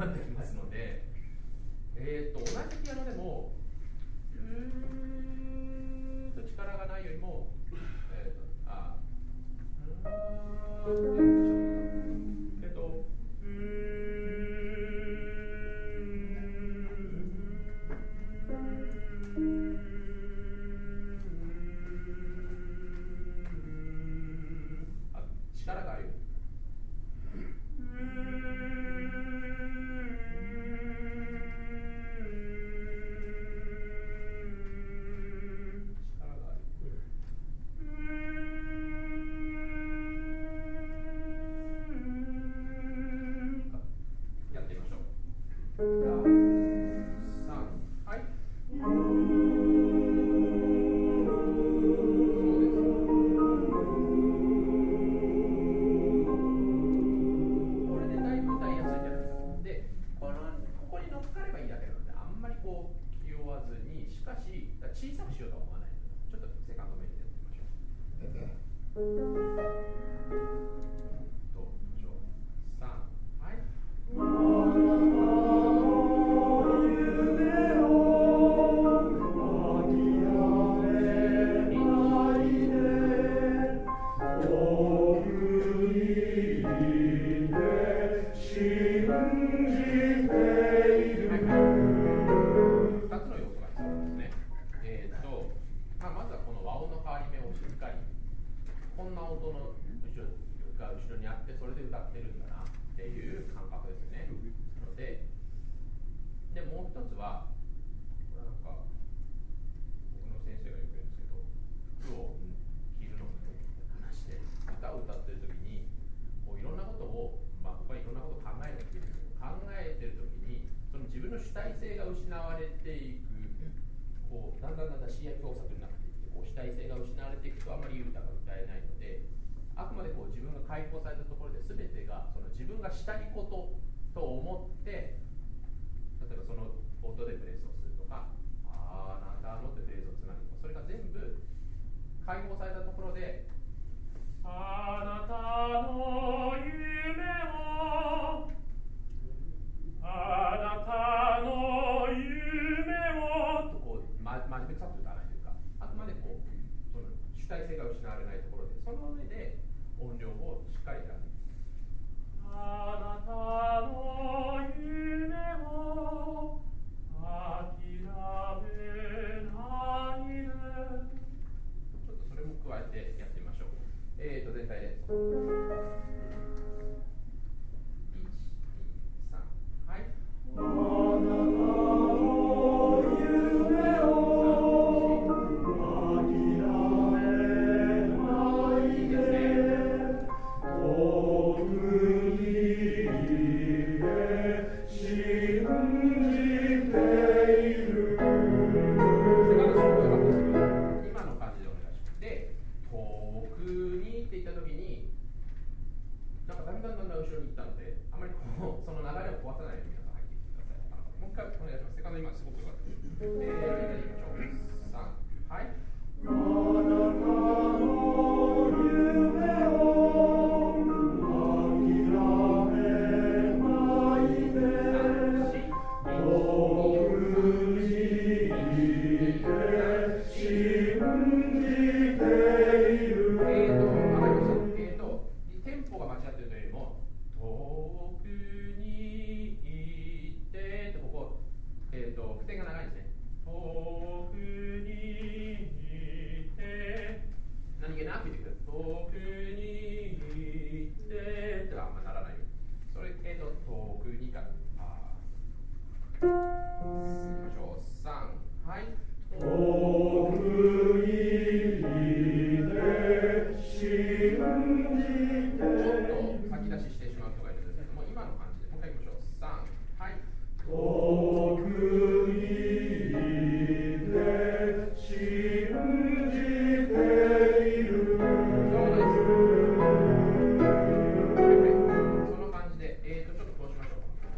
なってきますので、同じピアノでも力がないよりも、力があるよ。やってみましょう。はい。小さくしようとは思わないので、ちょっとセカンドメインでやってみましょう。どうしよう。3、はい。こんな音の後ろにあって、それで歌ってるんだなっていう感覚ですね。ので、もう一つは、これなんか僕の先生がよく言うんですけど、服を着るのと話で歌を歌ってる時に、こういろんなことを、僕はいろんなことを考えてるんですけど、考えてる時にその自分の主体性が失われていく、こうだんだん視野狭窄になっていって、こう主体性が失われていくとあまり歌が歌えないので、あくまでこう自分が解放されたところで全てがその自分がしたいことと思って、例えばその音でブレスをするとか、あなたのってフレーズをつなぐとか、それが全部解放されたところで、あなたの夢を、あなたの夢をとこう真面目くさく歌わないというか、あくまでこうその主体性が失われないところで、その上で音量をしっかり選んで、あなたの夢を諦めないで、ちょっとそれも加えてやってみましょう。全体で1、2、3、はい。あなたの夢を諦めないで、遠くにいて信じている。セカンドすごい良かったですけど、今の感じでお願いします。で、遠くにって言ったときに、なんかだんだん後ろに行ったので、あまりこうその流れを壊さないように皆さん入ってきてください。もう一回お願いします。セカンド今すごく良かったです。いきましょう。3、はい。あなたの夢を諦めないで、遠くにいて信じている。テンポが間違ってるというよりも、遠くに行ってって、ここ、不点が長いですね。遠くに行って、何気なく言ってください。遠くに行ってってはあんまならないよ。それ、遠くにから。いきましょう。3、はい。遠くにいて信じて。ちょっと先出しして